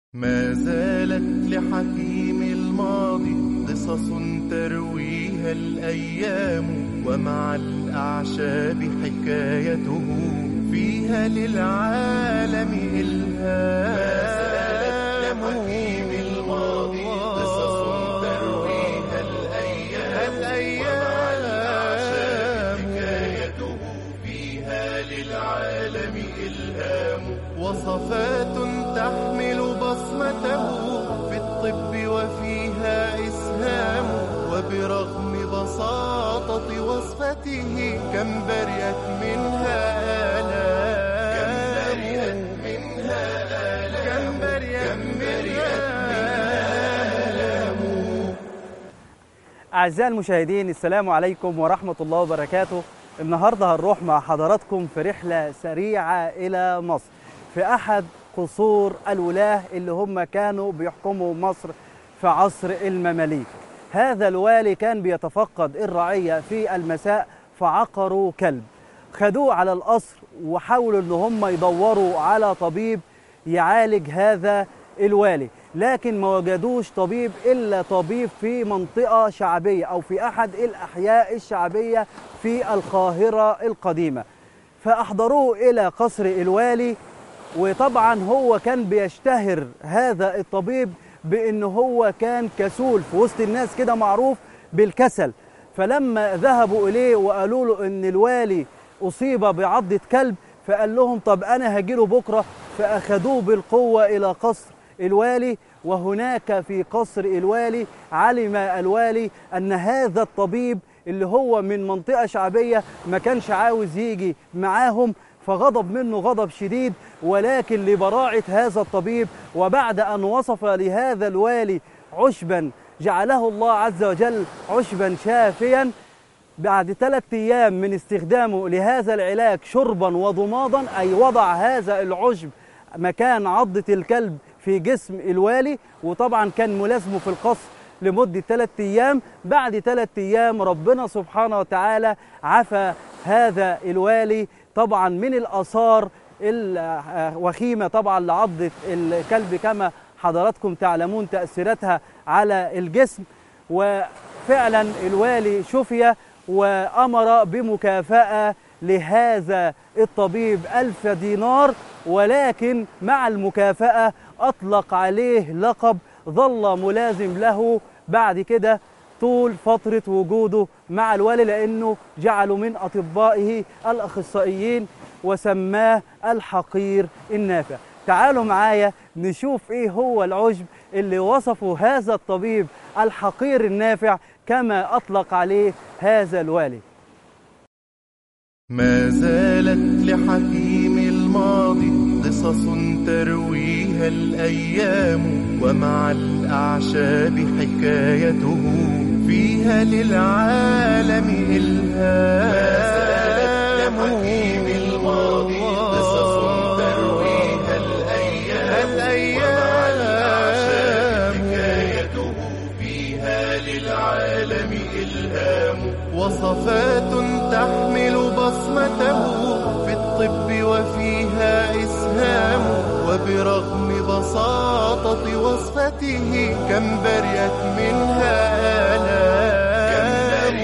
ما زالت لحكيم الماضي قصص ترويها الأيام، ومع الأعشاب حكايته فيها للعالم إلهام. ما زالت لحكيم الماضي قصص ترويها الأيام، ومع الأعشاب حكايته فيها للعالم إلهام. وصفات تحمل بصمته في الطب وفيها إسهام، وبرغم بساطة وصفته كم برئت منها آلام. أعزائي المشاهدين، السلام عليكم ورحمة الله وبركاته. النهاردة هنروح مع حضراتكم في رحلة سريعة إلى مصر، في أحد قصور الولاة اللي هم كانوا بيحكموا مصر في عصر المماليك. هذا الوالي كان بيتفقد الرعية في المساء، فعقروا كلب، خدوه على القصر وحاولوا ان هم يدوروا على طبيب يعالج هذا الوالي، لكن ما وجدوش طبيب إلا طبيب في منطقة شعبية أو في أحد الأحياء الشعبية في القاهرة القديمة. فأحضروه إلى قصر الوالي، وطبعا هو كان بيشتهر هذا الطبيب بأنه هو كان كسول، في وسط الناس كده معروف بالكسل. فلما ذهبوا إليه وقالوا له أن الوالي أصيب بعضة كلب، فقال لهم طب أنا هجيله بكرة. فأخذوه بالقوة إلى قصر الوالي، وهناك في قصر الوالي علم الوالي أن هذا الطبيب اللي هو من منطقة شعبية ما كانش عاوز يجي معاهم، فغضب منه غضب شديد. ولكن لبراعة هذا الطبيب، وبعد أن وصف لهذا الوالي عشبا جعله الله عز وجل عشبا شافيا، بعد 3 أيام من استخدامه لهذا العلاج شربا وضمادا، أي وضع هذا العشب مكان عضة الكلب في جسم الوالي، وطبعا كان ملازمه في القصر لمدة 3 أيام. بعد 3 أيام ربنا سبحانه وتعالى عفى هذا الوالي طبعا من الآثار الوخيمة طبعا لعضة الكلب، كما حضراتكم تعلمون تأثيراتها على الجسم. وفعلا الوالي شفي، وأمر بمكافأة لهذا الطبيب 1000 دينار، ولكن مع المكافأة أطلق عليه لقب ظل ملازم له بعد كده طول فترة وجوده مع الوالي، لأنه جعله من أطبائه الأخصائيين وسماه الحقير النافع. تعالوا معايا نشوف إيه هو العشب اللي وصفه هذا الطبيب الحقير النافع كما أطلق عليه هذا الوالي. ما زالت لحكيم الماضي قصص ترويها الأيام، ومع الأعشاب حكايته فيها للعالم إلهام. ما زالت لحكيم الماضي قصص ترويها الأيام، ومع الأعشاب حكايته فيها للعالم إلهام. وصفات تحمل بصمته في الطب وفيها إسهام، وبرغم بساطة وصفته كم برئت منها آلام.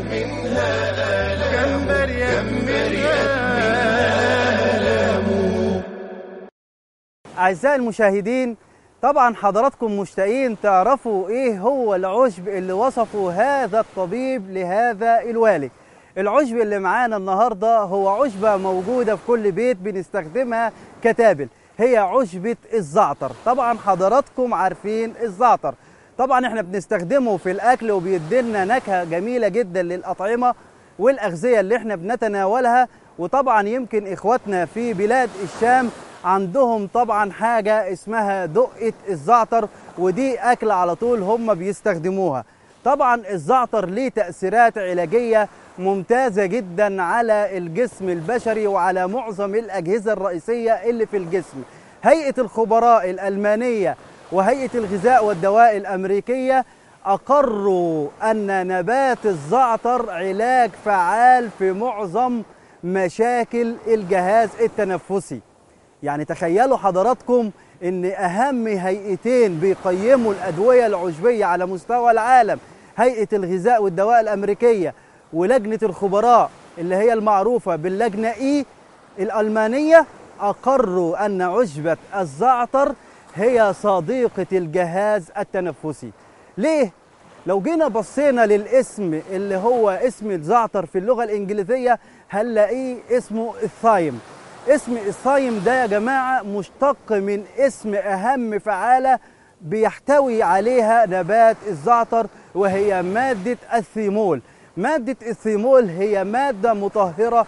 أعزائي المشاهدين، طبعا حضراتكم مشتاقين تعرفوا ايه هو العشب اللي وصفه هذا الطبيب لهذا الوالي. العشب اللي معانا النهارده هو عشبة موجودة في كل بيت بنستخدمها كتابل، هي عشبة الزعتر. طبعا حضراتكم عارفين الزعتر، طبعا احنا بنستخدمه في الاكل وبيدينا نكهة جميلة جدا للأطعمة والأغذية اللي احنا بنتناولها. وطبعا يمكن اخواتنا في بلاد الشام عندهم طبعا حاجة اسمها دقة الزعتر، ودي أكل على طول هم بيستخدموها. طبعا الزعتر ليه تأثيرات علاجية ممتازة جدا على الجسم البشري وعلى معظم الأجهزة الرئيسية اللي في الجسم. هيئة الخبراء الألمانية وهيئة الغذاء والدواء الأمريكية أقروا أن نبات الزعتر علاج فعال في معظم مشاكل الجهاز التنفسي. يعني تخيلوا حضراتكم إن أهم هيئتين بيقيموا الأدوية العشبية على مستوى العالم، هيئة الغذاء والدواء الأمريكية ولجنة الخبراء اللي هي المعروفة باللجنة إي الألمانية، أقروا أن عشبة الزعتر هي صديقة الجهاز التنفسي. ليه؟ لو جينا بصينا للاسم اللي هو اسم الزعتر في اللغة الإنجليزية هنلاقيه اسمه الثايم. اسم الثايم ده يا جماعة مشتق من اسم أهم فعالة بيحتوي عليها نبات الزعتر، وهي مادة الثيمول. مادة الثيمول هي مادة مطهرة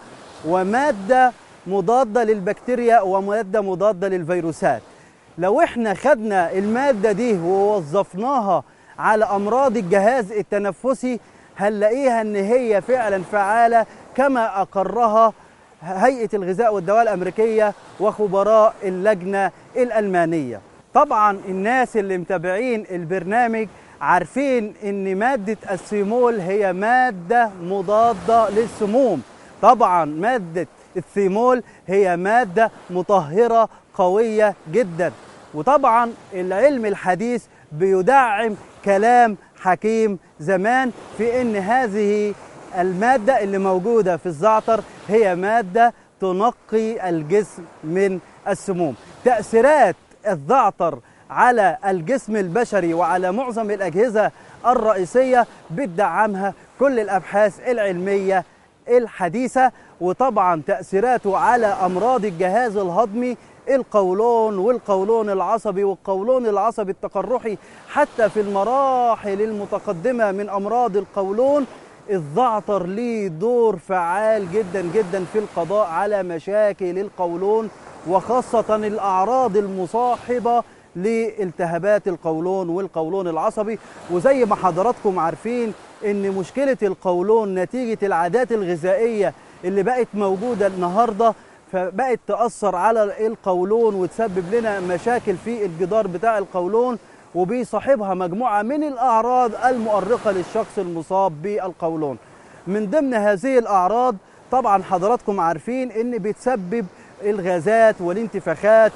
ومادة مضادة للبكتيريا ومادة مضادة للفيروسات. لو احنا خدنا المادة دي ووظفناها على أمراض الجهاز التنفسي هنلاقيها ان هي فعلا فعالة كما أقرها هيئة الغذاء والدواء الأمريكية وخبراء اللجنة الألمانية. طبعا الناس اللي متابعين البرنامج عارفين ان مادة الثيمول هي مادة مضادة للسموم. طبعا مادة الثيمول هي مادة مطهرة قوية جدا، وطبعا العلم الحديث بيدعم كلام حكيم زمان في ان هذه المادة اللي موجودة في الزعتر هي مادة تنقي الجسم من السموم. تأثيرات الزعتر على الجسم البشري وعلى معظم الأجهزة الرئيسية بتدعمها كل الأبحاث العلمية الحديثة، وطبعا تأثيراته على أمراض الجهاز الهضمي، القولون والقولون العصبي والقولون العصبي التقرحي، حتى في المراحل المتقدمة من أمراض القولون الزعتر ليه دور فعال جدا جدا في القضاء على مشاكل القولون، وخاصة الأعراض المصاحبة لالتهابات القولون والقولون العصبي. وزي ما حضراتكم عارفين ان مشكلة القولون نتيجة العادات الغذائية اللي بقت موجودة النهاردة فبقت تأثر على القولون وتسبب لنا مشاكل في الجدار بتاع القولون، وبيصاحبها مجموعة من الأعراض المؤرقة للشخص المصاب بالقولون. من ضمن هذه الأعراض طبعا حضراتكم عارفين ان بتسبب الغازات والانتفاخات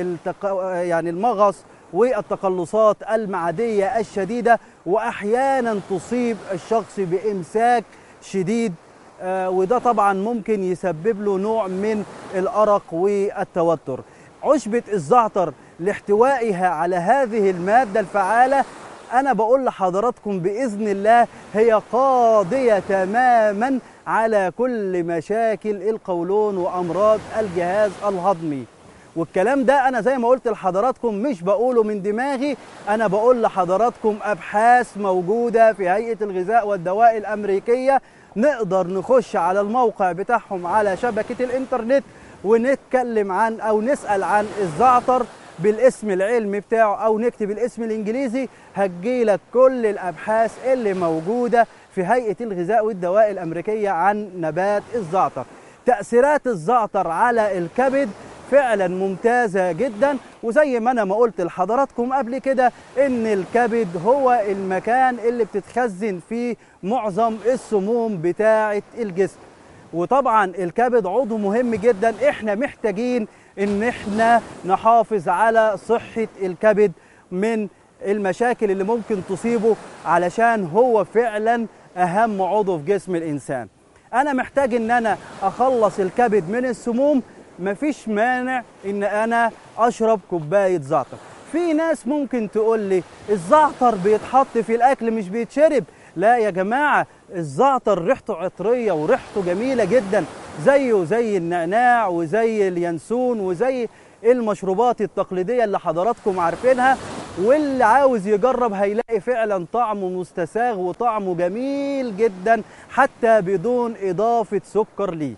يعني المغص والتقلصات المعدية الشديدة، وأحيانا تصيب الشخص بإمساك شديد، وده طبعا ممكن يسبب له نوع من الأرق والتوتر. عشبة الزعتر لاحتوائها على هذه المادة الفعالة أنا بقول لحضراتكم بإذن الله هي قاضية تماما على كل مشاكل القولون وأمراض الجهاز الهضمي. والكلام ده أنا زي ما قلت لحضراتكم مش بقوله من دماغي، أنا بقول لحضراتكم أبحاث موجودة في هيئة الغذاء والدواء الأمريكية، نقدر نخش على الموقع بتاعهم على شبكة الإنترنت ونتكلم عن أو نسأل عن الزعتر بالاسم العلمي بتاعه أو نكتب الاسم الإنجليزي هتجيلك كل الأبحاث اللي موجودة في هيئة الغذاء والدواء الأمريكية عن نبات الزعتر. تأثيرات الزعتر على الكبد فعلا ممتازة جدا، وزي ما أنا ما قلت لحضراتكم قبل كده إن الكبد هو المكان اللي بتتخزن فيه معظم السموم بتاعة الجسم. وطبعا الكبد عضو مهم جدا، احنا محتاجين ان احنا نحافظ على صحة الكبد من المشاكل اللي ممكن تصيبه، علشان هو فعلا اهم عضو في جسم الانسان. انا محتاج ان انا اخلص الكبد من السموم، مفيش مانع ان انا اشرب كوباية زعتر. في ناس ممكن تقول لي الزعتر بيتحط في الاكل مش بيتشرب. لا يا جماعة، الزعتر ريحته عطرية وريحته جميلة جدا، زيه زي النعناع وزي اليانسون وزي المشروبات التقليدية اللي حضراتكم عارفينها، واللي عاوز يجرب هيلاقي فعلا طعمه مستساغ وطعمه جميل جدا حتى بدون إضافة سكر ليه.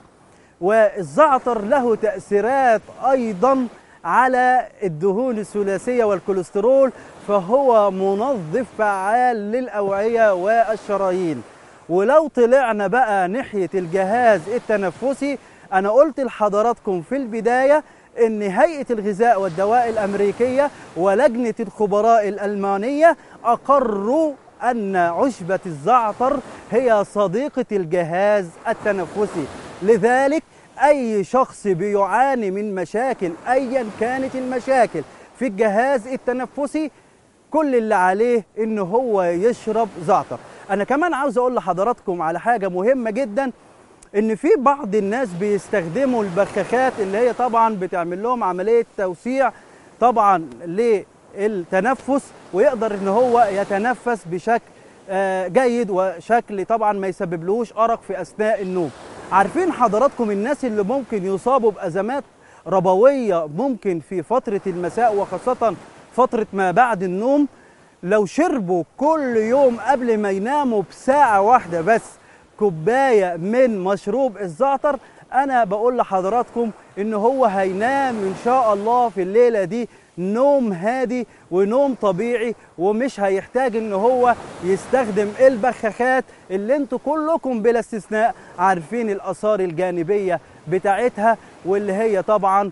والزعتر له تأثيرات أيضا على الدهون الثلاثية والكوليسترول، فهو منظف فعال للأوعية والشرايين. ولو طلعنا بقى ناحية الجهاز التنفسي، أنا قلت لحضراتكم في البداية إن هيئة الغذاء والدواء الأمريكية ولجنة الخبراء الألمانية أقروا أن عشبة الزعتر هي صديقة الجهاز التنفسي. لذلك أي شخص بيعاني من مشاكل أيا كانت المشاكل في في الجهاز التنفسي كل اللي عليه إن هو يشرب زعتر. أنا كمان عاوز أقول لحضراتكم على حاجة مهمة جدا، إن في بعض الناس بيستخدموا البخاخات اللي هي طبعا بتعمل لهم عملية توسيع طبعا للتنفس، ويقدر إن هو يتنفس بشكل جيد وشكل طبعا ما يسببلوش أرق في أثناء النوم. عارفين حضراتكم الناس اللي ممكن يصابوا بأزمات ربوية ممكن في فترة المساء وخاصة فترة ما بعد النوم، لو شربوا كل يوم قبل ما يناموا بساعة واحدة بس كوباية من مشروب الزعتر، أنا بقول لحضراتكم إن هو هينام إن شاء الله في الليلة دي نوم هادي ونوم طبيعي، ومش هيحتاج إن هو يستخدم البخاخات اللي انتوا كلكم بلا استثناء عارفين الآثار الجانبية بتاعتها، واللي هي طبعا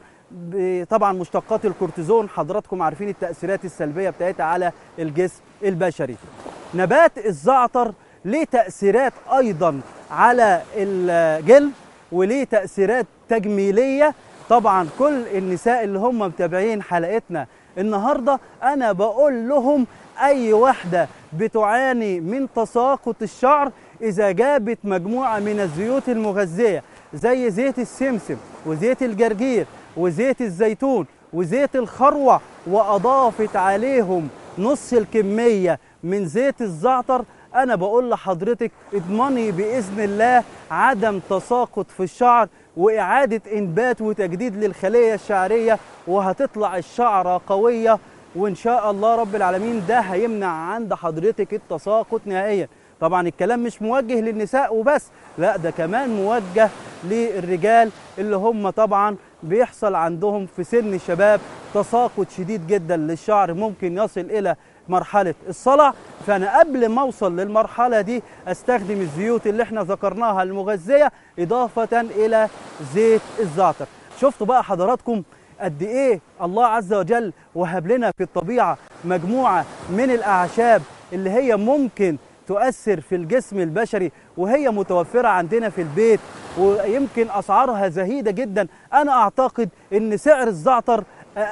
مشتقات الكورتيزون. حضراتكم عارفين التأثيرات السلبية بتاعتها على الجسم البشري. نبات الزعتر ليه تأثيرات أيضا على الجلد وليه تأثيرات تجميلية. طبعا كل النساء اللي هم متابعين حلقتنا النهاردة أنا بقول لهم أي واحدة بتعاني من تساقط الشعر، إذا جابت مجموعة من الزيوت المغذية زي زيت السمسم وزيت الجرجير وزيت الزيتون وزيت الخروع وأضافت عليهم نص الكمية من زيت الزعتر، أنا بقول لحضرتك اضمني بإذن الله عدم تساقط في الشعر وإعادة إنبات وتجديد للخلية الشعرية، وهتطلع الشعرة قوية، وإن شاء الله رب العالمين ده هيمنع عند حضرتك التساقط نهائيا. طبعا الكلام مش موجه للنساء وبس، لا ده كمان موجه للرجال اللي هم طبعا بيحصل عندهم في سن الشباب تساقط شديد جدا للشعر، ممكن يصل إلى مرحلة الصلع. فأنا قبل ما أوصل للمرحلة دي أستخدم الزيوت اللي احنا ذكرناها المغذية إضافة إلى زيت الزعتر. شفتوا بقى حضراتكم قد إيه الله عز وجل وهب لنا في الطبيعة مجموعة من الأعشاب اللي هي ممكن تؤثر في الجسم البشري، وهي متوفرة عندنا في البيت ويمكن أسعارها زهيدة جدا. أنا أعتقد أن سعر الزعتر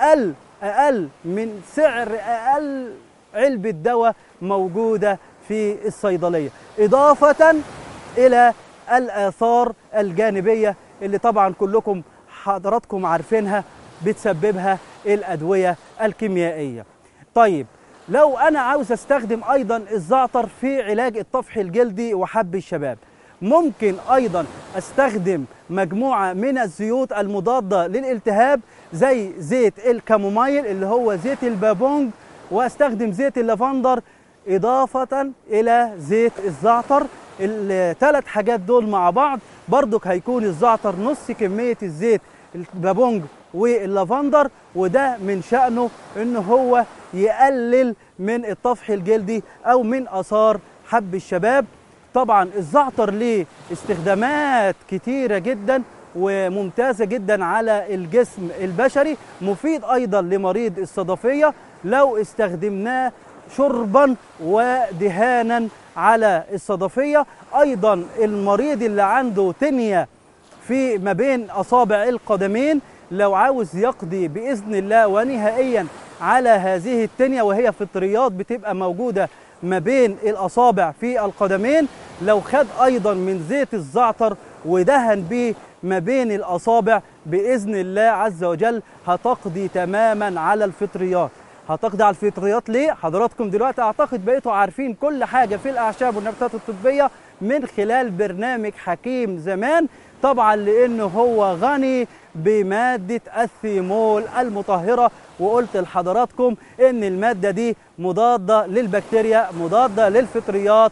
أقل من سعر أقل علبة دواء موجودة في الصيدلية، إضافة إلى الآثار الجانبية اللي طبعا كلكم حضراتكم عارفينها بتسببها الأدوية الكيميائية. طيب لو أنا عاوز أستخدم أيضا الزعتر في علاج الطفح الجلدي وحب الشباب، ممكن أيضا أستخدم مجموعة من الزيوت المضادة للالتهاب زي زيت الكامومايل اللي هو زيت البابونج، وأستخدم زيت اللافندر إضافة إلى زيت الزعتر. الثلاث حاجات دول مع بعض برضك هيكون الزعتر نص كمية الزيت البابونج واللافندر، وده من شأنه إنه هو يقلل من الطفح الجلدي أو من آثار حب الشباب. طبعا الزعتر ليه استخدامات كتيرة جدا وممتازة جدا على الجسم البشري، مفيد أيضا لمريض الصدفية لو استخدمناه شربا ودهانا على الصدفية. أيضا المريض اللي عنده تنية في ما بين أصابع القدمين لو عاوز يقضي بإذن الله ونهائيا على هذه التنية، وهي فطريات بتبقى موجودة ما بين الأصابع في القدمين، لو خد أيضا من زيت الزعتر ودهن به ما بين الأصابع بإذن الله عز وجل هتقضي تماما على الفطريات. هتقضي على الفطريات ليه؟ حضراتكم دلوقتي أعتقد بقيتوا عارفين كل حاجة في الأعشاب والنباتات الطبية من خلال برنامج حكيم زمان، طبعا لأنه هو غني بمادة الثيمول المطهرة، وقلت لحضراتكم إن المادة دي مضادة للبكتيريا، مضادة للفطريات،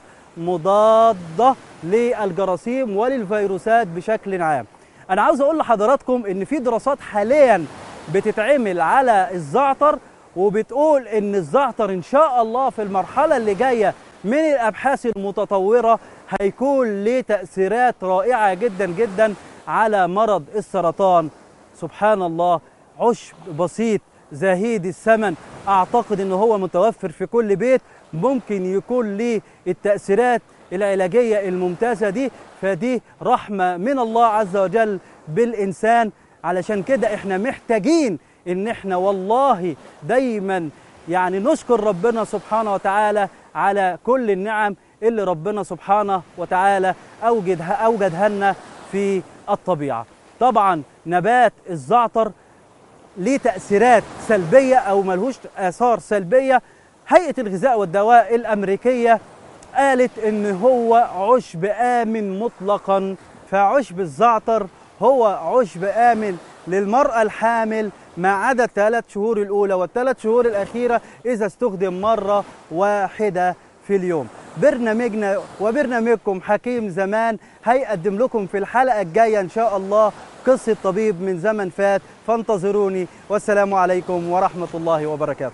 مضادة للجراثيم وللفيروسات بشكل عام. أنا عاوز أقول لحضراتكم إن في دراسات حاليا بتتعمل على الزعتر، وبتقول إن الزعتر إن شاء الله في المرحلة اللي جاية من الأبحاث المتطورة هيكون له تأثيرات رائعة جدا جدا على مرض السرطان. سبحان الله، عشب بسيط زهيد الثمن، أعتقد إنه هو متوفر في كل بيت، ممكن يكون له التأثيرات العلاجية الممتازة دي، فدي رحمة من الله عز وجل بالإنسان. علشان كده إحنا محتاجين إن إحنا والله دايما يعني نشكر ربنا سبحانه وتعالى على كل النعم اللي ربنا سبحانه وتعالى أوجدها لنا في الطبيعة. طبعا نبات الزعتر ليه تأثيرات سلبية أو ملهوش آثار سلبية. هيئة الغذاء والدواء الأمريكية قالت إن هو عشب آمن مطلقا، فعشب الزعتر هو عشب آمن للمرأة الحامل ما عدا ال3 شهور الأولى وال3 شهور الأخيرة إذا استخدم مرة واحدة في اليوم. برنامجنا وبرنامجكم حكيم زمان هيقدم لكم في الحلقة الجاية إن شاء الله قصة طبيب من زمن فات، فانتظروني، والسلام عليكم ورحمة الله وبركاته.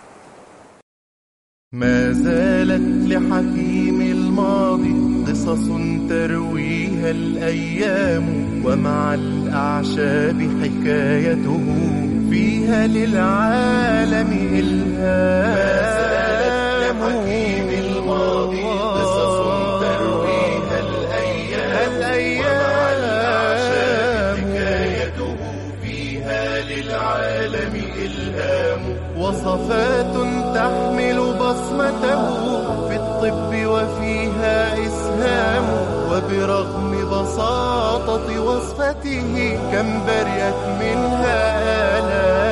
ما زالت لحكيم الماضي قصص ترويها الأيام، ومع الأعشاب حكايته فيها للعالم إلهام. ما زالت لحكيم الماضي قصص ترويها الأيام، ومع الأعشاب حكايته فيها للعالم إلهام. وصفات تحمل بصمته في الطب وفيها إسهام، وبرغم بساطة وصفته كم برئت منها آلام.